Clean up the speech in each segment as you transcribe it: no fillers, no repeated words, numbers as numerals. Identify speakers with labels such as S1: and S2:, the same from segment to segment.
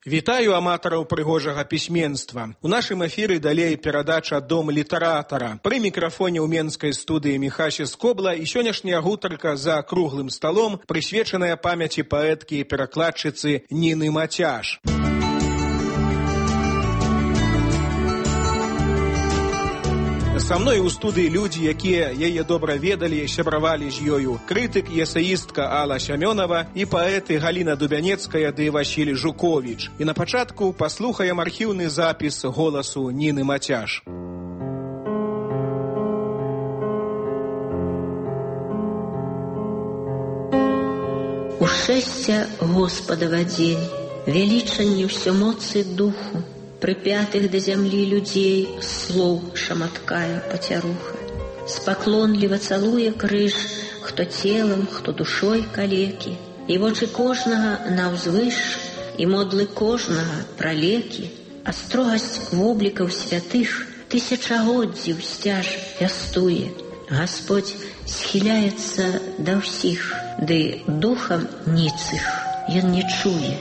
S1: Вітаю аматараў прыгожага пісьменства. У нашым эфіры далей перадача «Дом літаратара». Пры мікрафоне ў менскай студыі Міхася Скобла і сённяшняя гутарка за круглым сталом, прысвечаная памяці паэткі і перакладчыцы Ніны Мацяш. Са мной у студыі людзі, якія яе добра ведалі, сябравалі з ёю. Крытык і эсеістка Алла Сямёнова і паэты Галіна Дубянецкая ды Васіль Жуковіч. І на пачатку паслухаем архіўны запіс голасу Ніны Мацяш.
S2: Ушэсця Господава дзень, велічанне ўсё моцы духу, припятых до земли людей слов шаматкая потеруха. Споклонливо целуя крыш, кто телом, кто душой калеки, и вочы кожнага наўзвыш, и модлы кожнага пралеки, а строгость воблікаў святых тысячагоддзі сцяж вястуе. Господь схиляется до ўсіх, ды духом ніцых ён не чуе.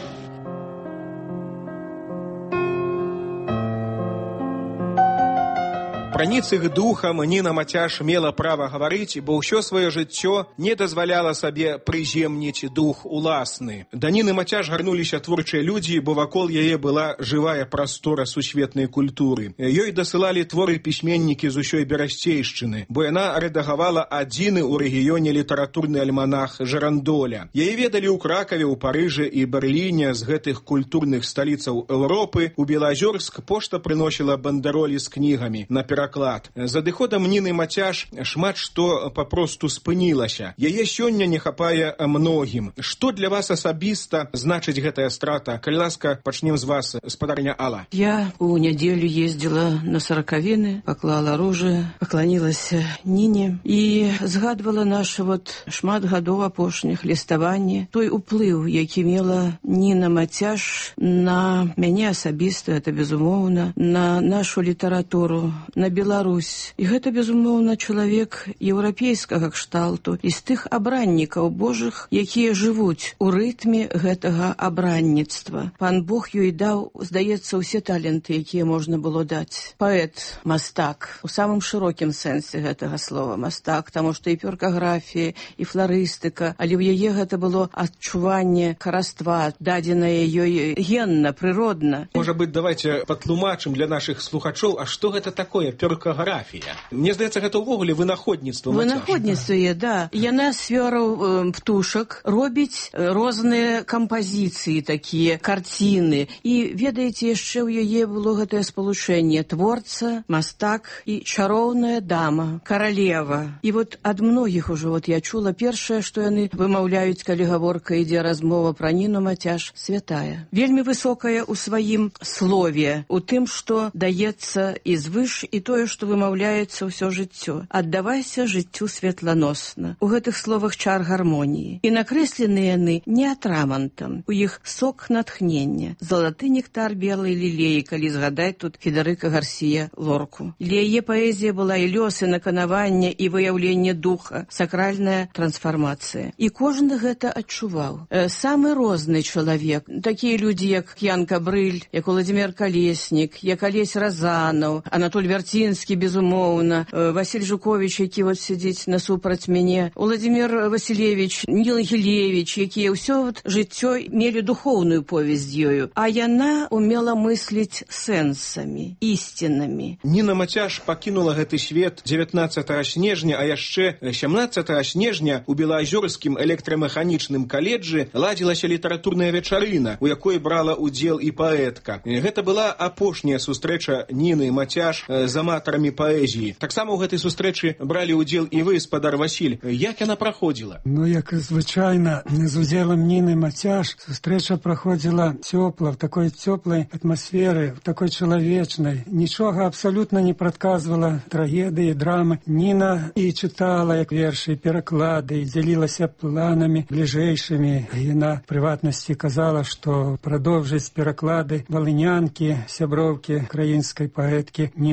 S1: Пра ніцых духам Ніна Мацяш мела права гаварыць, бо ўсё сваё жыццё не дазваляла сабе прыземніць дух уласны. Да Ніны Мацяш гарнуліся творчыя людзі, бо вакол яе была жывая прастора сусветнай культуры. Ёй дасылалі творы пісьменнікі з усёй Берасцейшчыны, бо яна рэдагавала адзіны ў рэгіёне літаратурны альманах «Жарандоля». Яе ведалі ў Кракаве, ў Парыжы і Берліне, з гэтых культурных сталіцаў Еўропы. У Белазёрск пошта прыносіла бандэролі з кнігамі на пераклад. За адыходам Ніны Мацяш шмат што папросту спынілася. Яе сёння не хапае многім. Што для вас асабіста значыць гэтая страта? Калі ласка, пачнем з вас, спадарня Алла.
S3: Я у нядзелю ездзіла на саракавіны, паклала оружие, пакланілася Ніне і згадвала наша шмат гадоў апошніх ліставанне, той уплыў, які мела Ніна Мацяш на мяне асабіста, это безумоўна, на нашу літаратуру, на Беларусь. І гэта, безумоўна, чалавек еўрапейскага кшталту, і з тых абраннікаў Божых, якія жывуць у рытме гэтага абранніцтва. Пан Бог ёй даў, здаецца, усе таленты, якія можна было даць. Паэт, мастак, у самым шырокім сэнсе гэтага слова мастак, таму што і перкаграфія, і фларыстыка, але ў яе гэта было адчуванне хараства, дадзенае ёй генна, прыродна.
S1: Можа быць, давайте патлумачым для нашых слухачоў, а што гэта такое перкаграфія? Мне здаецца, гэта ўвогуле вынаходніцтва Мацяш.
S3: Вынаходніцтва, да. Яна з фёраў птушак робіць розныя кампазіцыі, такія карціны. І, ведаеце, яшчэ ў яе было гэтае спалучэнне творца, мастак і чароўная дама, каралева. І ад многіх ужо я чула першае, што яны вымаўляюць, калі гаворка ідзе размова пра Ніну Мацяш, святая. Вельмі высокая ў сваім слове, у тым, што даецца і звыш, і тое, што вымаўляецца ўсё жыццё. Аддавайся жыццю светланосна. У гэтых словах чар гармоніі. І накрэслены яны не атрамантам. У іх сок натхнення. Залаты нектар белай лілеі, калі згадаць тут Федэрыка Гарсія Лорку. Для яе паэзія была і лёс, і наканаванне, і выяўленне духа, сакральная трансфармацыя. І кожны гэта адчуваў. Самы розны чалавек. Такія людзі, як Ян Кабрыль, як Уладзімір Калеснік, як Алесь Разанаў, Анатоль Вярцінскі, безумоўна, Васіль Жуковіч, які сядзіць насупраць мяне, Уладзімір Васілевіч, Ніл Гілевіч, якія ўсё жыццё мелі духоўную повесць ёю. А яна умела мысліць сэнсамі, ісцінамі.
S1: Ніна Мацяш пакінула гэты свет 19 снежня, а яшчэ 17 снежня у Белаазёрскім электрамеханічным каледжы ладзілася літаратурная вечарына, у якой брала ўдзел і паэтка. Гэта была апошняя сустрэча Ніны Мацяш з аматарамі паэзіі. Таксама ў гэтай сустрэчы бралі ўдзел і вы, спадар Васіль. Як яна праходзіла?
S4: Як звычайна, з удзелам Ніны Мацяш сустрэча праходзіла цёпла, в такой цёплай атмасферы, в такой чалавечнай. Нічога абсалютна не прадказвала трагедыі, драмы. Ніна і чытала, як вершы, пераклады, і дзялілася планамі бліжэйшымі. Яна в прыватнасці казала, што прадоўжыць пераклады валынянкі, сяброўкі украінскай паэткі Ніны Гор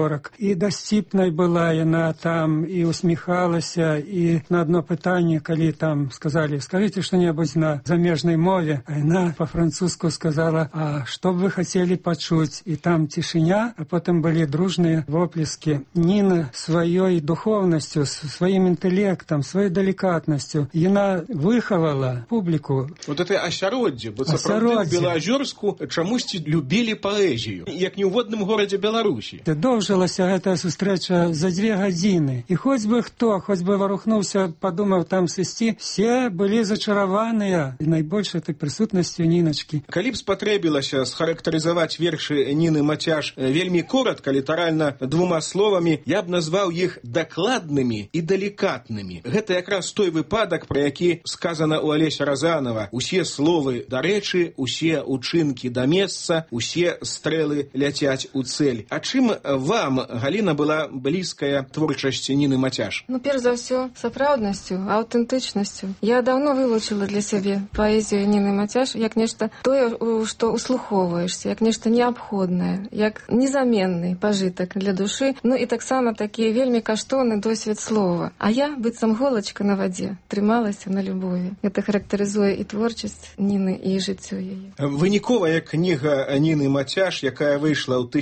S4: гаворак. І дасціпнай была яна там, і усміхалася, і на одно пытанне, калі там сказали, скажите что-нибудь на замежной мове, а яна по-французску сказала, а что бы вы хотели почуть? И там тишиня, а потом были дружные воплески. Нина своей духовностью, своим интеллектом, своей деликатностью, яна выховала публику.
S1: Вот это асяроддзе, бо сапраўды ў Белаазёрску чамусьці любілі паэзію, як не ў водным горадзе Беларусі.
S4: Доўжылася гэтая сустрэча за 2 гадзіны. І хоць бы хто, хоць бы варухнуўся, падумаў там сысці, все былі зачараваныя найбольш этой прысутнасцю Ніначкі.
S1: Калі б спатрэбілася схарактарызаваць вершы Ніны Мацяш вельмі коротка, літаральна 2 словамі, я б назваў іх дакладнымі і далікатнымі. Гэта якраз той выпадак, пра які сказана ў Алеся Разанова. Усе словы да рэчы, усе учынкі да месца, усе стрэлы ляцяць у цэль. А чым вам, Галіна, была блізкая творчасць Ніны Мацяш?
S5: Перш за ўсё, сапраўднасцю, аўтэнтычнасцю. Я даўно вылучыла для сябе паэзію Ніны Мацяш як нешта тое, што услухоўваешся, як нешта неабходнае, як незаменны пажытак для душы, ну і таксама такі вельмі каштоўны досвед слова. А я, быццам голачка на вадзе, трымалася на любові. Гэта характарызуе і творчасць Ніны, і жыццё яе.
S1: Выніковая кніга Ніны Мацяш, якая выйшла ў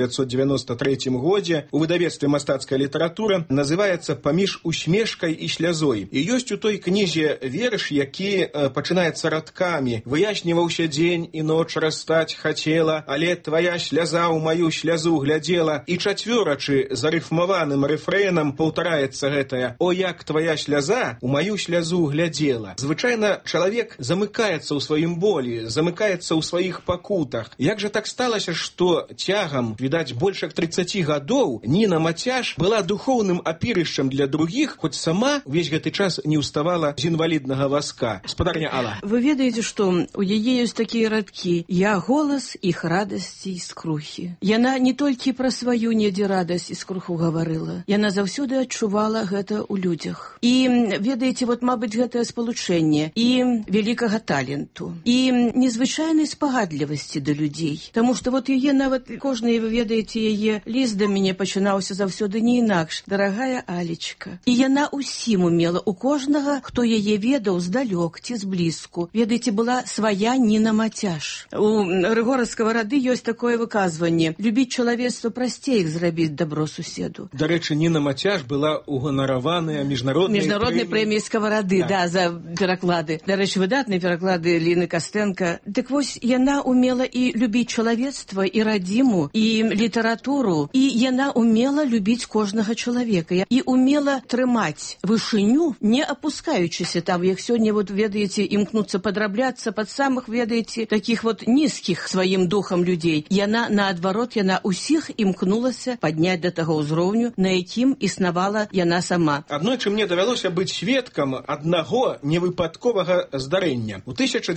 S1: 1993 годзе у выдавецтве «Мастацкая літаратура», называецца «Паміж усмешкай і слязой». І ёсць у той кнізе верш, які пачынаецца радкамі. «Выясніваўся дзень і ноч растаць хацела, але твая сляза ў маю слязу глядзела». І чацвёрачы зарыфмаваным рэфрэнам паўтараецца гэтая «О, як твая сляза ў маю слязу глядзела». Звычайна чалавек замыкаецца ў сваім болі, замыкаецца ў сваіх пакутах. Як жа так сталася, што цягам, відаць, больш як 30 гадоў Ніна Мацяш была духоўным апірышчам для другіх, хоць сама увесь гэты час не ўставала з інваліднага вазка. Спадарня Алла.
S3: Вы ведаеце, што у яе ёсць такія радкі: «Я голас іх радасці і скрухі». Яна не толькі пра сваю недзе радасць і скруху гаварыла, яна заўсёды адчувала гэта ў людзях. І ведаеце, вот, мабыць, гэтае спалучэнне і вялікага таленту, і незвычайнай спагадлівасці да людзей. Таму што вот яе нават кожны, вы ведаеце, яе ліст да мяне пачынаўся заўсёды не інакш: «Дарагая Алечка». І яна ўсім умела, у кожнага, хто яе ведаў здалёк ці зблізку. Ведаеце, была свая Ніна Мацяш. У Рыгора Скаварады ёсць такое выказванне: любіць чалавецтва прасцей, як зрабіць дабро суседу.
S1: Дарэчы, Ніна Мацяш была уганараваная міжнароднай
S3: прэміяй Скаварады, да, за пераклады. Дарэчы, выдатныя пераклады Ліны Кастэнка. Дык вось, яна умела і любіць чалавецтва, і радзіму, і літаратуру, і яна умела любіць кожнага чалавека, і умела трымаць вышыню, не апускаючыся там, як сёння, вот, ведаеце, імкнуцца падрабляцца пад самых, ведаеце, такіх вот нізкіх сваім духам людзей. Яна, наадварот, яна ўсіх імкнулася падняць да таго ўзроўню, на якім існавала яна сама.
S1: Аднойчы мне давялося быць сведкам аднаго невыпадковага здарэння. У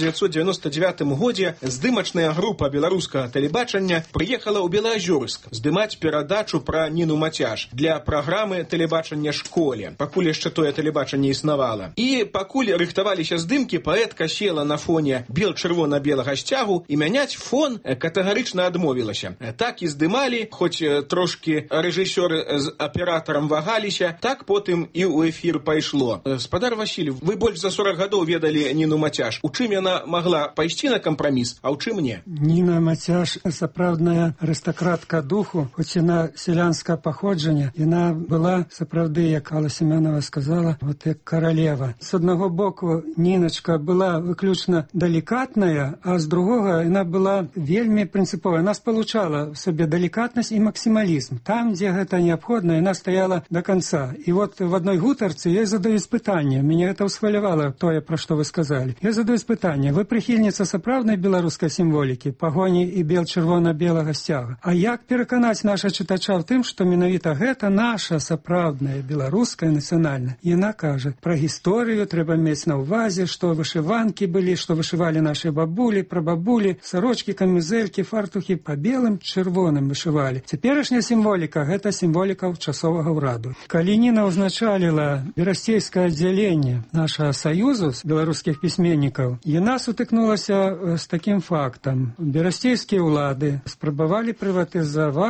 S1: 1999 годзе здымачная група беларускага тэлебачання прыехала ў Белаазёрск здымаць перадачу пра Ніну Мацяш для праграмы тэлебачання «Школе». Пакуль яшчэ тое тэлебачанне існавала. І пакуль рыхтаваліся здымкі, паэтка села на фоне бел-чырвона-белага сцягу і мяняць фон катэгарычна адмовілася. Так і здымалі, хоць трошкі рэжысёры з аператарам вагаліся, так потым і ў эфір пайшло. Спадар Васіль, вы больш за 40 гадоў ведалі Ніну Мацяш. У чым яна магла пайсці на кампраміс, а ў чым не?
S4: Ніна Мацяш сапраўдная арыстакратка духу, хоць яна сялянскага паходжання, яна была сапраўды, як Алла Семёнова сказала, вот як каралева. З аднаго боку Ніначка была выключна далікатная, а з другога яна была вельмі прынцыповая. Яна спалучала в сабе далікатнасць і максімалізм. Там, дзе гэта неабходна, яна стаяла до конца. І вот в адной гутарцы я задаюць пытанне, мяне гэта ўсхвалявала тое, пра што вы сказалі. Я задаюць пытанне: вы прыхільніца сапраўднай беларускай сімволікі, пагоні і бел-чырвона-белага сцяга. А як пераканаць наша чытача ў тым, што менавіта гэта наша сапраўдная беларуская нацыянальная? Яна кажа, пра гісторыю трэба мець на ўвазе, што вышыванкі былі, што вышывалі нашы бабулі, прабабулі, сарочкі, камізэлькі, фартухі па белым, чырвоным вышывалі. Цяперашняя сімволіка — гэта сімволіка часовага ўраду. Калі Ніна ўзначаліла берасцейскае аддзяленне нашага саюзу з беларускіх пісьменнікаў, яна сутыкнулася з такім фактам. Берасцейскія ўлады спрабавалі прыватызаваць і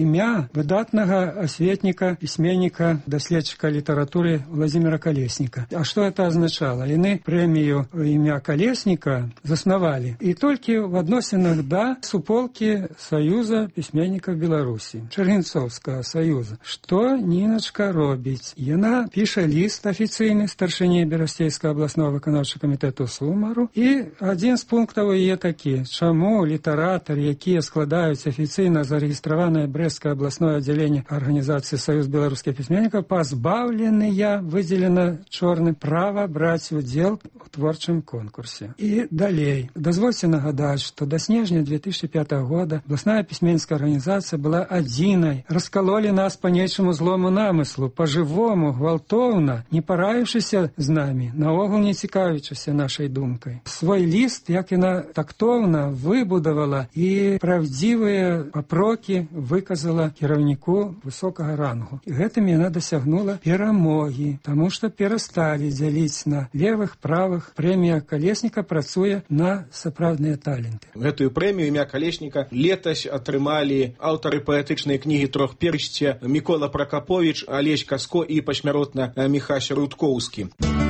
S4: імя выдатнага асветніка, пісьменніка, даследчыка літаратуры Владимира Колесніка. А што это азначала? Яны прэмію імя Колесніка заснавалі. І толькі в адносінах да суполкі Саюза пісьменнікаў Беларусі, Чэргінцоўскага саюза. Што Ніначка робіць? Яна піша ліст афіцыйны старшыні Берасцейскага абласнога выканаўчага камітэту Сумару, і адзін з пунктаў яе такі: чаму літаратары, якія складаюць афіцыйна зарэгістраванае Брэсцкае абласное аддзяленне арганізацыі Саюз беларускіх пісьменнікаў, пазбаўленыя, выдзелена чорным, права браць удзел у творчым конкурсе. І далей. Дазвольце нагадаць, што да снежня 2005 года абласная пісьменніцкая арганізацыя была адзінай. Раскалолі нас па нечаму злому намыслу, па-жывому, гвалтоўна, не параіўшыся з намі, наогул не цікавячыся нашай думкай. Свой ліст, як яна тактоўна выбудавала і правдзівыя папрокі выказала кіраўніку высокага рангу. І гэтым яна дасягнула перамогі, таму што перасталі дзяліць на левых, правых. Прэмія Колесніка працуе на сапраўдныя таленты.
S1: Гэтую прэмію імя Колесніка летась атрымалі аўтары паэтычнай кнігі «Трохперсця» Мікола Пракаповіч, Алесь Каско і пасмяротна Міхась Рудкоўскі.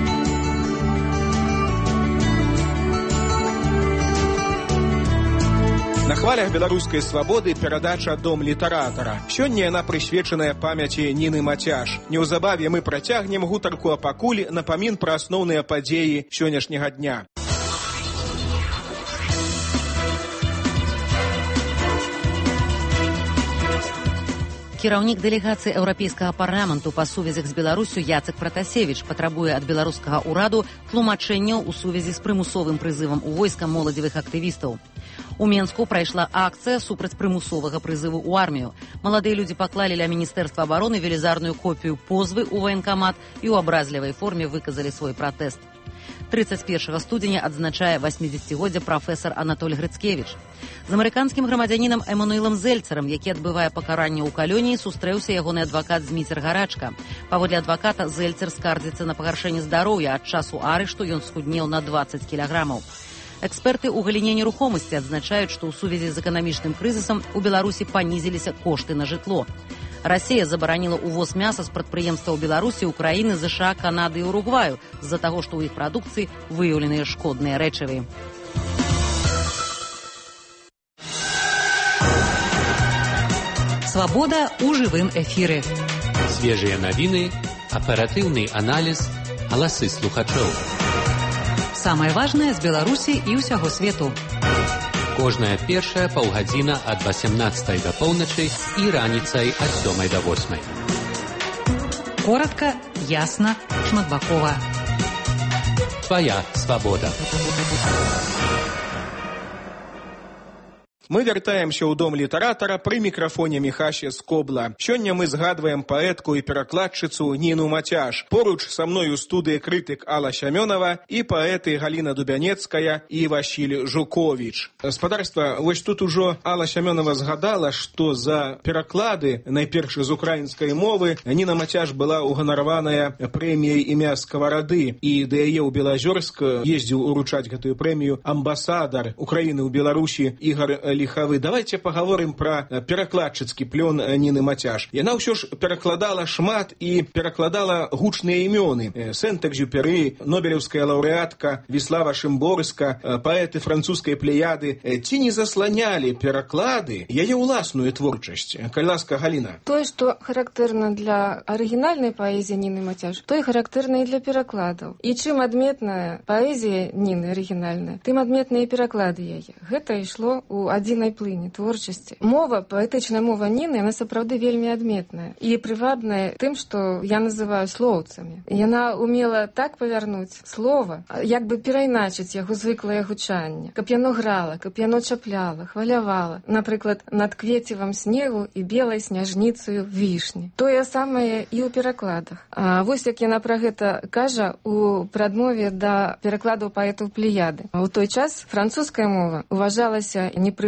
S1: На хвалях беларускай свабоды перадача «Дом літаратара». Сёння яна прысвечаная памяці Ніны Мацяш. Неўзабаве мы працягнем гутарку, а пакуль напамін пра асноўныя падзеі сённяшняга дня.
S6: Кіраўнік дэлегацыі Еўрапейскага парламенту па сувязях з Беларусю Яцек Пратасевіч патрабуе ад беларускага ўраду тлумачэнняў у сувязі з прымусовым прызывам у войска моладзевых актывістаў. У Менску прайшла акцыя супраць прымусовага прызыву ў армію. Маладыя людзі паклалі ля Міністэрства абароны велізарную копію позвы ў ваенкамат і ў абразлівай форме выказалі свой пратэст. 31 студзеня адзначае 80-годдзе прафесар Анатоль Грыцкевіч. З амерыканскім грамадзянінам Эмануэлам Зельцерам, які адбывае пакаранне ў калоніі, сустрэўся ягоны адвакат Зміцер Гарачка. Паводле адваката, Зельцер скардзіцца на пагаршэнне здароўя. Ад часу арышту ён схуднеў на 20 кілаграмаў. Эксперты ў галіне нерухомасці адзначаюць, што ў сувязі з эканамічным крызісам у Беларусі панізіліся кошты на жытло. Расія забараніла ўвоз мяса з прадпрыемстваў Беларусі, Украіны, ЗША, Канады і Уругваю з-за таго, што ў іх прадукцыі выяўленыя шкодныя рэчывы. Свабода ў жывым эфіры.
S7: Свежыя навіны, аператыўны аналіз, галасы слухачоў.
S6: Самае важнае з Беларусі і ўсяго свету.
S7: Кожная першая паўгадзіна ад 18 да поўначы і раніцай ад 7 да 8.
S6: Коротка, ясна, шматбакова.
S7: Твая свабода.
S1: Мы вяртаемся ў дом літаратара, пры мікрафоне Міхася Скобла. Сёння мы згадваем паэтку і перакладчыцу Ніну Мацяш. Поруч са мной у студыі крытык Алла Сямёнова і паэты Галіна Дубянецкая і Васіль Жуковіч. Спадарства, вось тут ужо Алла Сямёнова згадала, што за пераклады, найперш з украінскай мовы, Ніна Мацяш была ўганараваная прэміяй імя Скаварады, і да яе ў Белазёрск ездзіў уручаць гэтую прэмію амбасадар Украіны ў Беларусі Ігар Лихавы. Давайте паговорым пра перакладчыцкі плён Ніны Мацяш. Яна ўсё ж перакладала шмат і перакладала гучныя імёны. Сент-Экзюпері, нобелеўская лаўрэатка Віслава Шымборска, паэты французскай плеяды. Ці не засланялі пераклады яе ўласную творчасць? Калі ласка, Галіна.
S5: Тое, што характэрна для арыгінальнай паэзіі Ніны Мацяш, тое характэрна і для перакладаў. І чым адметная паэзія Ніны арыгінальная, тым адметныя і пераклады яе. Гэта ішло ў адзінай плыні творчасці. Мова, паэтычная мова Ніны, яна сапраўды вельмі адметная і прывабная тым, што я называю слоўцамі. Яна умела так павярнуць слова, як бы перайначыць яго звыклае гучанне, каб яно грала, каб яно чапляла, хвалявала. Напрыклад, над квецівам снегу і белай сняжніцаю вішні. Тое самае і ў перакладах. А вось як яна пра гэта кажа у прадмове да перакладаў паэтаў Плеяды. У той час французская мова уважалася непрыгоднай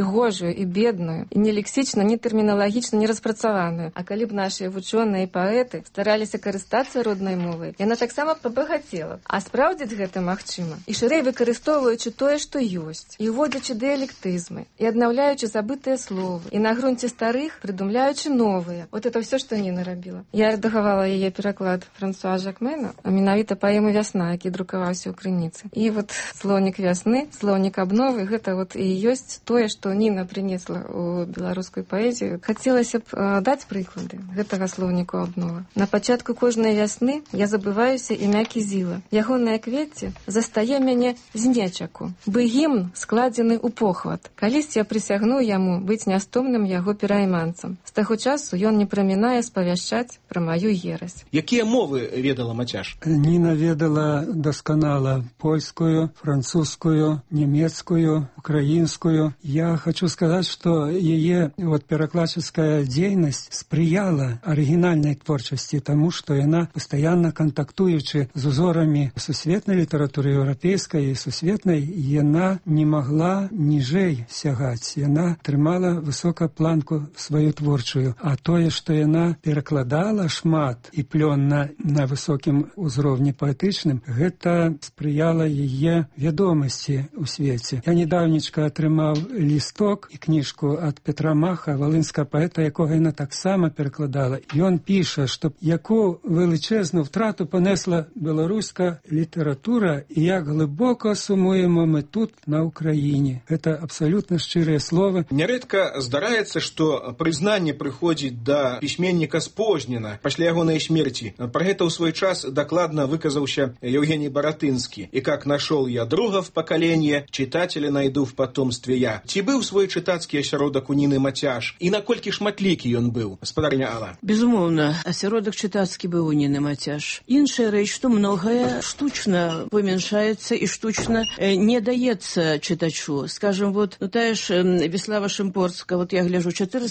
S5: прыгожую і бедную, і не лексічна, не тэрміналагічна, не распрацаваную. А калі б нашыя вучоныя і паэты стараліся карыстацца роднай мовай, яна таксама пабагацела. А спраўдзіць гэта магчыма. І шырэй выкарыстоўваючы тое, што ёсць, і уводзячы дыялектызмы, і аднаўляючы забытыя словы, і на грунце старых прыдумляючы новыя. Вот это все, што Ніна рабіла. Я рэдагавала яе пераклад Франсуа Жакмена, а менавіта паэму «Вясна», які друкаваўся ў крыніцы. І вот слоўнік вясны, слоўнік абновы, гэта вот і ёсць тое, што Ніна прынесла ў беларускую паэзію. Хацелася б даць прыклады гэтага слоўніку абновы. На пачатку кожнай вясны я забываюся імя Кізіла. Ягонае кветце застае мяне з нечаку, бы гімн складзены ў похват. Калісь я прысягнуў яму быць нястомным яго перайманцам. З таго часу ён не прамінае спавяшчаць пра маю ерась.
S1: Якія мовы ведала Мацяш?
S4: Ніна ведала дасканала польскую, французскую, немецкую, украинскую. Я хочу сказать, что ее перекладческая деятельность сприяла оригинальной творчести, тому, что она постоянно контактуючи з узорами сусветной литературы европейской и сусветной, она не могла ніжэй сягаць. Она трымала высока планку свою творчую. А тое, что она перакладала шмат и плённа на высокім узроўні паэтычным, гэта спрыяла яе вядомасці ў свеце. Я недаўнечка атрымаў лісток і кніжку ад Петра Маха, валынскага паэта, якога яна таксама перакладала. Ён піша, што яку величезну втрату понесла беларуська літаратура і як глибоко сумуємо ми тут, на Україні. Гэта абсолютно шчырыя словы.
S1: Нярэдка здараецца, што прызнанне прыходзіць да пісьменніка спознена пасля ягонай смерці. Пра гэта ў свой час дакладна выказаўся Евгений Баратынскі. «И как нашел я друга в поколенье, читателя найду в потомстве я». Ці быў свой чытацкі асяродак у Ніны Мацяш? І наколькі шматлікі ён быў, спадарня Алла?
S3: Безумоўна, асяродак чытацкі быў у Ніны Мацяш. Іншая рэч, што многае штучна памяншаецца і штучна не даецца чытачу. Скажем, тая ж Веслава Шымпорска, я гляжу,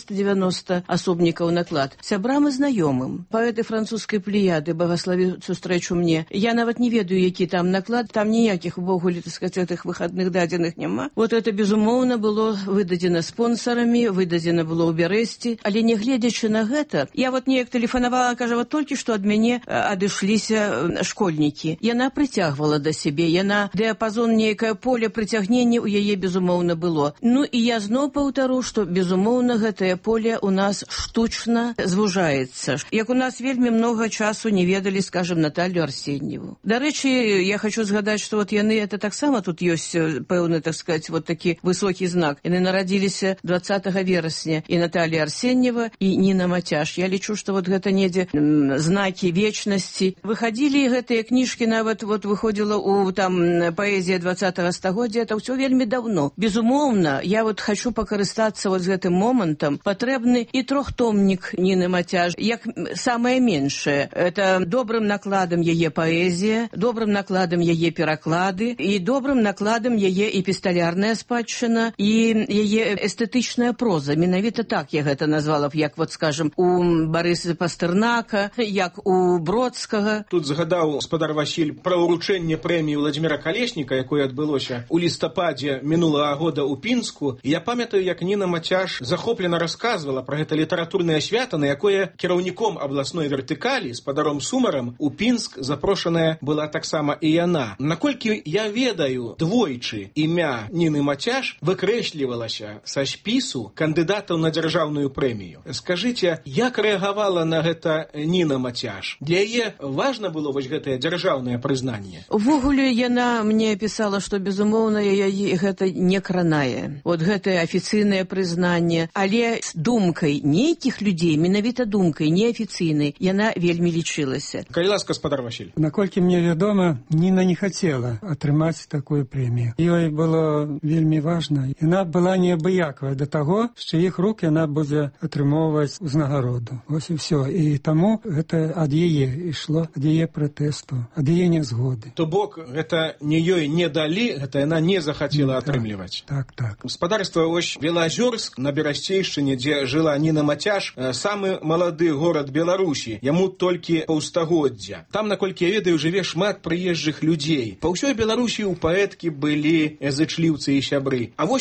S3: 490 асобнікаў наклад. Сябрам і знаёмым. Паэты французскай плеяды, благослові сустрэчу мне. Я нават не ведаю, які там наклад, там ніякіх увогуле, так сказать, гэтых выхадных дадзеных няма. Это, безумоўна, было выдадзена спонсарамі, выдадзена было ў Бярэсці, але не гледзячы на гэта, я неяк тэлефанавала, кажа, толькі што ад мяне адышліся школьнікі. Яна прыцягвала да сябе, яна дыяпазон, нейкае поле прыцягнення ў яе, безумоўна, было. І я зноў паўтару, што, безумоўна, гэтае поле у нас штучна звужаецца. Як у нас вельмі много часу не ведалі, скажем, Наталью Арсеньеву. Дарэчы, я хочу згадаць, што яны, это таксама тут ёсць пэўны, так сказать, такі высокі знак. Яны нарадзіліся 20 верасня, і Наталья Арсеньева, і Ніна Мацяш. Я лічу, што гэта недзе знакі вечнасці. Выхадзілі гэтыя кніжкі, нават выходзіла у паэзія 20-го стагоддзя, это ўсё вельмі давно. Безумоўна, я хочу пакарыстацца з гэтым момантам. Патрэбны і трохтомнік Ніны Мацяш, як самае меншае. Это добрым накладам яе паэзія, добрым накладам яе пераклады і добрым накладам яе эпісталярная спадчына і яе эстэтычная проза. Менавіта так я гэта назвала б, як скажем, у Барыса Пастэрнака, як у Бродскага.
S1: Тут згадаў спадар Васіль пра ўручэнне прэміі Владзіміра Калесніка, якое адбылося ў лістападзе мінулага года ў Пінску. Я памятаю, як Ніна Мацяш захоплена расказвала пра гэта літаратурнае свята, на якое кіраўніком абласной вертыкалі, спадаром Сумарам, у Пінск запрошаная была таксама і яна. Наколькі я ведаю, двойчы імя Ніны Мацяш выкрэслівалася са спісу кандыдатаў на дзяржаўную прэмію. Скажыце, як рэагавала на гэта Ніна Мацяш? Для яе важна было гэтае дзяржаўнае прызнанне?
S3: Увогуле, яна мне пісала, што, безумоўна, яе гэта не кранае. Гэтае афіцыйнае прызнанне, але з думкай нейкіх людзей, менавіта думкай, неафіцыйнай, яна вельмі лічылася.
S1: Калі ласка, спадар Васіль.
S4: Наколькі мне вядома, Ніна не хацела атрымаць такую прэмію. Ёй было вельмі важна. Яна была неабыякавая да таго, з чыіх рук яна будзе атрымоўваць узнагароду. Вось і ўсё. І таму гэта ад яе ішло, ад яе пратэсту, ад яе нязгоды.
S1: То бок, гэта не ёй не далі, гэта яна не захацела атрымліваць.
S4: Так.
S1: Спадарства Белазёрск на Берасцейшчыне, дзе жыла Ніна Мацяш, самы малады горад Беларусі, яму толькі паўстагоддзя. Там, наколькі я ведаю, жыве шмат прыезджых людзей. Па ўсёй Беларусі ў паэткі былі зычліўцы і сябры. А вось у самім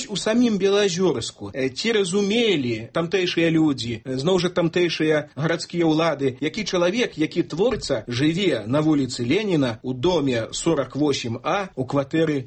S1: самім Белаазёрску ці разумелі тамтэйшыя людзі, зноў жа тамтэйшыя гарадскія ўлады, які чалавек, які творца, жыве на вуліцы Леніна у доме 48А у кватэры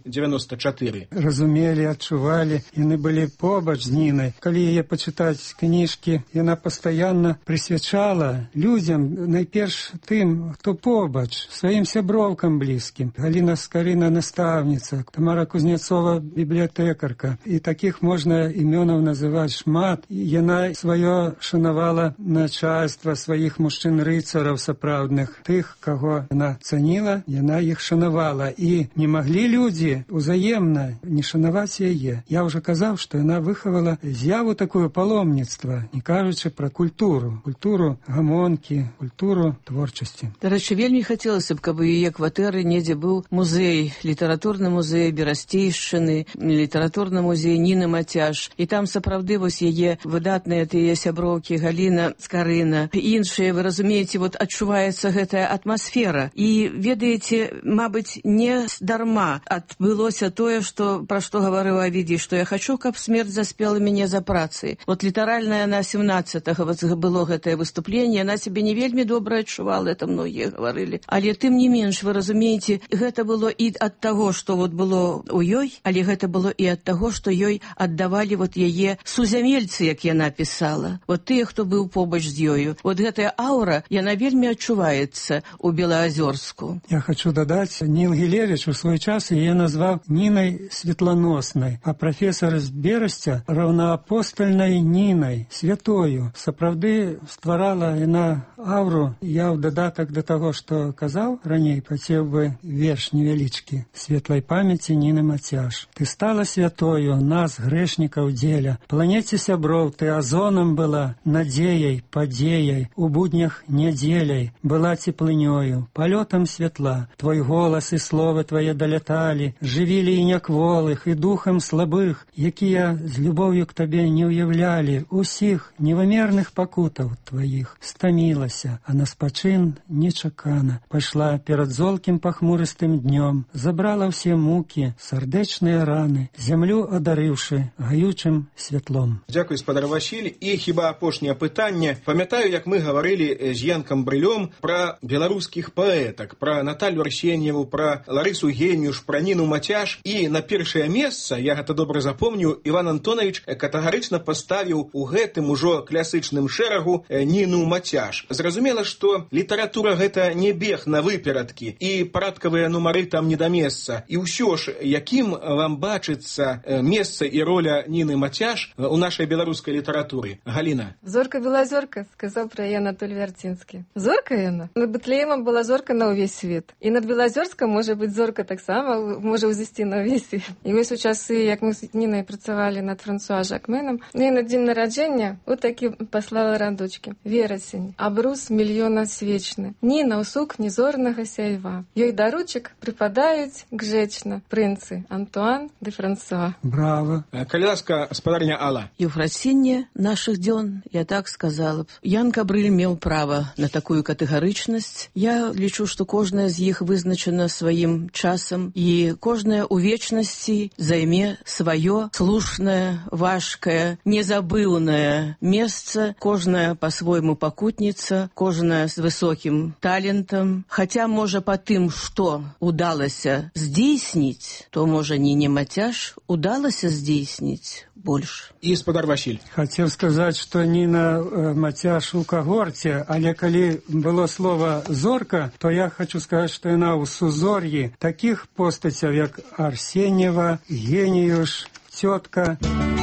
S1: 94.
S4: Разумелі, адчувалі, яны былі побач з Нінай. Калі яе пачытаць кніжкі, яна пастаянна прысвячала людзям, найперш тым, хто побач, сваім сяброўкам блізкім. Галіна Скарына настаўніца, Тамара Кузнецова бібліятэкарка. І такіх можна імёнаў называць шмат. Яна сваё шанавала начальства, сваіх мужчын-рыцараў сапраўдных. Тых, каго яна цаніла, яна іх шанавала. І не маглі людзі ўзаемна не шанаваць яе. Я ўжо казаў, што яна выхавала з'яву такую паломніцтва, не кажучы пра культуру. Культуру гамонкі, культуру творчасці.
S3: Дарэчы, вельмі хацелася б, каб у яе кватэры недзе быў музей, літаратурны музей Берасцейшчыны, літаратурны музей Ніны Мацяш. І там сапраўды вось яе выдатныя тыя сяброўкі Галіна Скарына, іншыя, вы разумееце, вот адчуваецца гэтая атмасфера. І ведаеце, мабыць, не дарма адбылося тое, пра што гаварыў Авідзій, што я хачу, каб смерць заспела мяне за працай. Вот літаральна на 17-го было гэтае выступленне, яна сябе не вельмі добра адчувала, это многія гаварылі. Але тым не менш, вы разумееце, гэта было і ад таго, што вот было у ёй, але гэта было і ад таго, што ёй аддавалі вот яе сузямельцы, як яна пісала. Вот тыя, хто быў побач з ёю. Вот гэтая аура, яна вельмі адчуваецца у Белаазёрску.
S4: Я хочу дадаць, Ніл Гілевіч у свой час яе назваў Нінай Светланоснай, а прафесар з Берасця раўнаапостальнай Нінай, святою. Сапраўды стварала яна ауру. Я ў дадатак да таго, што казаў раней, хацеў бы верш невялічкі. Светлай памяці Ніны Мацяш. Ты стала святою, нас, грэшнікаў, дзеля. Планеце сяброў, ты азонам была, надзеяй, падзеяй, у буднях нядзеляй, была цеплынёю, палётам святла. Твой голас і словы твае даляталі, жывілі і някволых, і духам слабых, якія з любоўю к табе не ўяўлялі, усіх невымерных пакутаў тваіх. Стамілася, а на спачын нечакана. Пайшла перад золкім пахмурыстым днём, забрала ўсе мукі, сардэчныя раны, зямлю адарыўшы гаючым святлом.
S1: Дзякуй, спадар Васіль. І хіба апошняе пытанне. Памятаю, як мы гаварылі з Янкам Брылём пра беларускіх паэтак, пра Наталью Арсеньеву, пра Ларысу Генюш, пра Ніну Мацяш. І на першае месца, я гэта добра запомніў, Іван Антонович катэгарычна паставіў у гэтым ужо класычным шэрагу Ніну Мацяш. Зразумела, што літаратура гэта не бег на выперадкі, і парадкавыя нумары там не да месца. І ўсё ж, якім вам бачыцца месца і роля Ніны Мацяш у нашай беларускай літаратуры? Галіна.
S5: Зорка Белазёрка, сказаў пра яе Анатоль Вярцінскі. Зорка яна. Над Бэтлеемам была зорка на ўвесь свет. І над Белазёрскам можа быць зорка таксама, можа ўзысці на ўвесь свет. І вось у часы, як мы з Нінай працавалі над Франсуа Жакменам, і на дзень нараджэння вот такі паслала радочкі. Верасень, абрус мільёна свечны. Ніна ў сукні зорнага сяйва. Ёй даручык прыпадаюць гжэчна прынцы Антуан де Франсуа.
S4: Браво.
S1: Калі ласка, спадарня Алла.
S3: Еўфрасінне нашых дзён, я так сказала б. Ян Кабрыль меў права на такую катэгарычнасць. Я лічу, што кожная з іх вызначана сваім часам, і кожная ў вечнасці займе сваё слушнае, важкае, незабыўнае месца, кожная па-свойму пакутніца, кожная з высокім талентам. Хаця, можа, па тым, што удалася здзейсніць, то, можа, Ніне Мацяш удалася здзейсніць больш.
S1: І спадар Васіль.
S4: Хацеў сказаць, што Ніна Мацяш у кагорце, але калі было слова «зорка», то я хочу сказаць, што яна ў сузор'і такіх постацяў, як Арсеньева, Геніюш, цётка.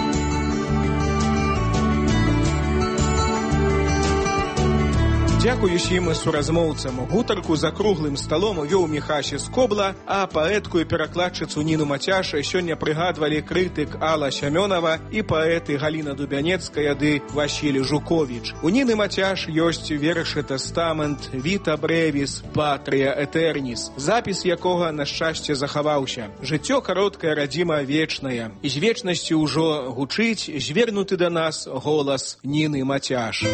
S1: Дзякуючым суразмоўцам гутарку за круглым сталом вёў Міхася Скобла, а паэтку і перакладчыцу Ніну Мацяш сёння прыгадвалі крытык Алла Сямёнова і паэты Галіна Дубянецкая ды Васіль Жуковіч. У Ніны Мацяш ёсць вершы «Тэстамент», «Віта Брэвіс», «Патрія Этерніс», запіс якога, на шчасце, захаваўся. Жыццё кароткае, радзіма вечная. І з вечнасці ўжо гучыць звернуты да нас голас Ніны Мацяш.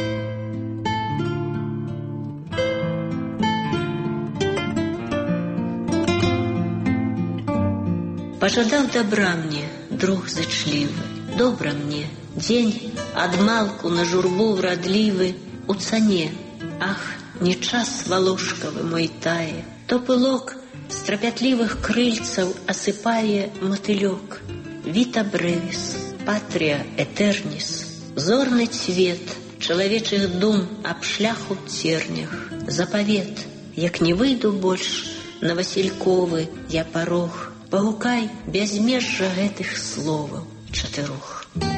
S2: Пожадав добра мне, друг зычлівы, Нядобра мне, дзень адмалку на журбу ўрадлівы у цане. Ах, не час валошкавы мой тае, то пылок з трапятлівых крыльцаў асыпае матылёк. Віта брэвіс, патрія этерніс, зорны цвет чалавечых дум аб шляху цернях. Запавет, як не выйду больш на васільковы я парог, пагукай бязмежжа гэтых словаў чатырох.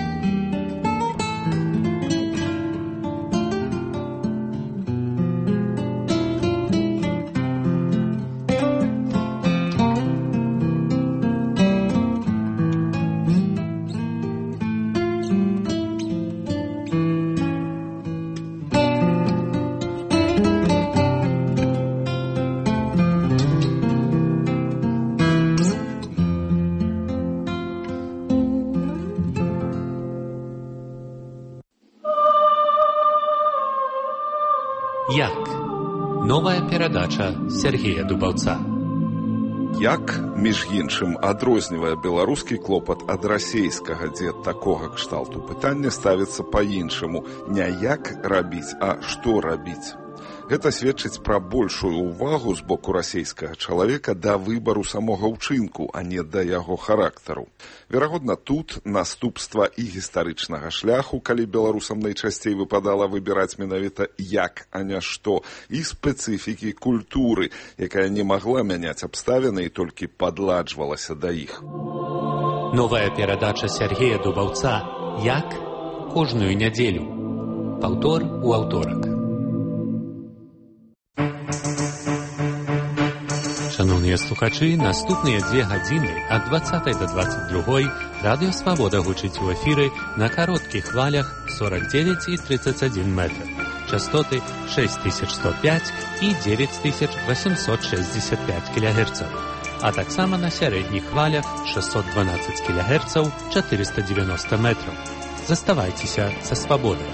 S7: Як? Новая перадача Сергея Дубаўца.
S8: Як, між іншым, адрознівае беларускі клопат ад расейскага, дзе такога кшталту пытання ставіцца па-іншаму. Не як рабіць, а што рабіць. Гэта сведчыць пра большую ўвагу з боку расейскага чалавека да выбару самога ўчынку, а не да яго характару. Верагодна, тут наступства і гістарычнага шляху, калі беларусам найчасцей выпадала выбіраць менавіта як, а не што, і спецыфікі культуры, якая не магла мяняць абставіны і толькі падладжвалася да іх.
S7: Новая перадача Сергея Дубаўца «Як?» кожную нядзелю. Паўтор у аўторак. Шановныя слухачы, наступныя 2 гадзіны ад 20 до 22 Радыё Свабода гучыць у эфіры на кароткіх хвалях 49 і 31 метр. Частоты 6105 і 9865 кГц. А таксама на сярэдніх хвалях 612 кГц 490 метраў. Заставайцеся са Свабодай.